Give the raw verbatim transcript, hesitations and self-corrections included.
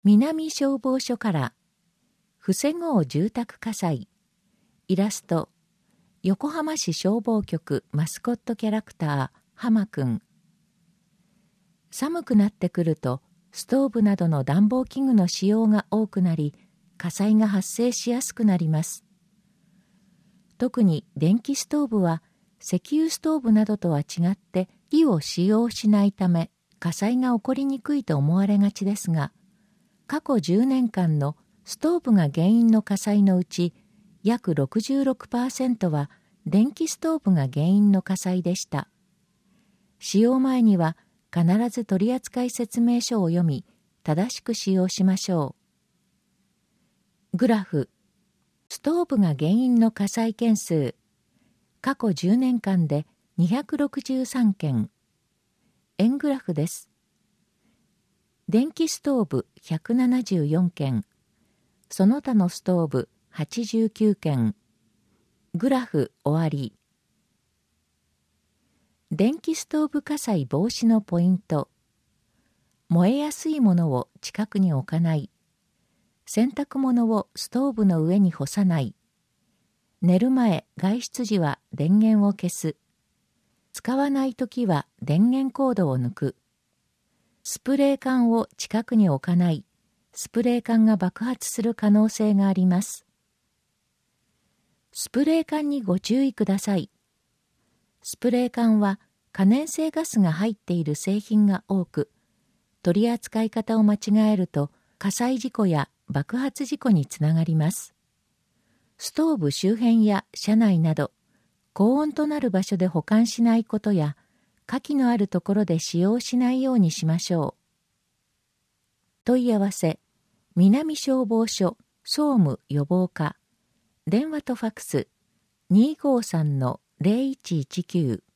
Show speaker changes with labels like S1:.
S1: 南消防署から防ごう住宅火災。イラスト、横浜市消防局マスコットキャラクター浜くん。寒くなってくるとストーブなどの暖房器具の使用が多くなり、火災が発生しやすくなります。特に電気ストーブは石油ストーブなどとは違って火を使用しないため火災が起こりにくいと思われがちですが、過去じゅうねんかんのストーブが原因の火災のうち約 ろくじゅうろくパーセント は電気ストーブが原因の火災でした。使用前には必ず取扱説明書を読み、正しく使用しましょう。グラフ、ストーブが原因の火災件数、過去じゅうねんかんでにひゃくろくじゅうさんけん。円グラフです。電気ストーブひゃくななじゅうよんけん、その他のストーブはちじゅうきゅうけん。グラフ終わり。電気ストーブ火災防止のポイント。燃えやすいものを近くに置かない。洗濯物をストーブの上に干さない。寝る前、外出時は電源を消す。使わないときは電源コードを抜く。スプレー缶を近くに置かない。スプレー缶が爆発する可能性があります。スプレー缶にご注意ください。スプレー缶は可燃性ガスが入っている製品が多く、取り扱い方を間違えると火災事故や爆発事故につながります。ストーブ周辺や車内など、高温となる場所で保管しないことや、火気のあるところで使用しないようにしましょう。問い合わせ、南消防署総務予防課、電話とファクス にーごーさんのゼロいちいちきゅう